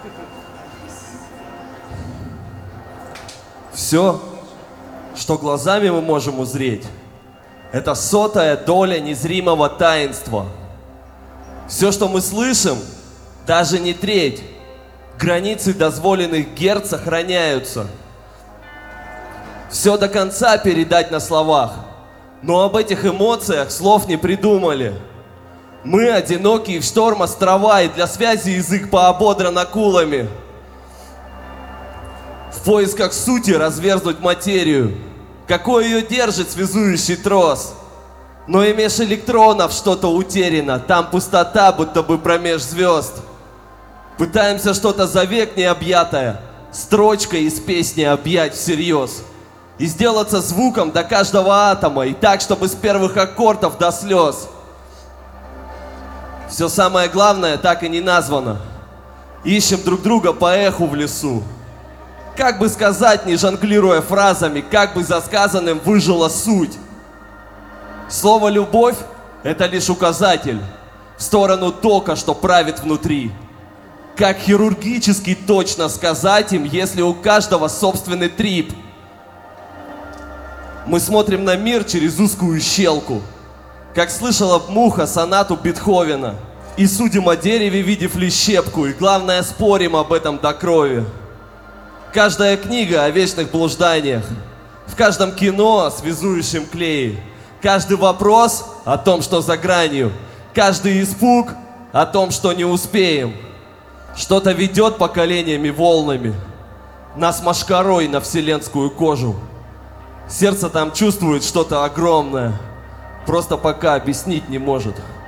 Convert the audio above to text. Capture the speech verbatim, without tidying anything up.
Все, что глазами мы можем узреть, это сотая доля незримого таинства. Все, что мы слышим, даже не треть. Границы дозволенных герц сохраняются. Все до конца передать на словах, но об этих эмоциях слов не придумали. Мы одинокие в шторм острова, и для связи язык поободран акулами. В поисках сути разверзнуть материю, какой ее держит связующий трос. Но и меж электронов что-то утеряно, там пустота, будто бы промеж звезд. Пытаемся что-то за век необъятое строчкой из песни объять всерьез. И сделаться звуком до каждого атома, и так, чтобы с первых аккордов до слез. Все самое главное так и не названо. Ищем друг друга по эху в лесу. Как бы сказать, не жонглируя фразами, как бы за сказанным выжила суть. Слово «любовь» — это лишь указатель в сторону тока, что правит внутри. Как хирургически точно сказать им, если у каждого собственный трип? Мы смотрим на мир через узкую щелку, как слышала б муха сонату Бетховена, и судим о дереве, видев ли щепку, и главное, спорим об этом до крови. Каждая книга о вечных блужданиях, в каждом кино о связующем клее, каждый вопрос о том, что за гранью, каждый испуг о том, что не успеем. Что-то ведет поколениями волнами, нас мошкарой на вселенскую кожу. Сердце там чувствует что-то огромное, просто пока объяснить не может.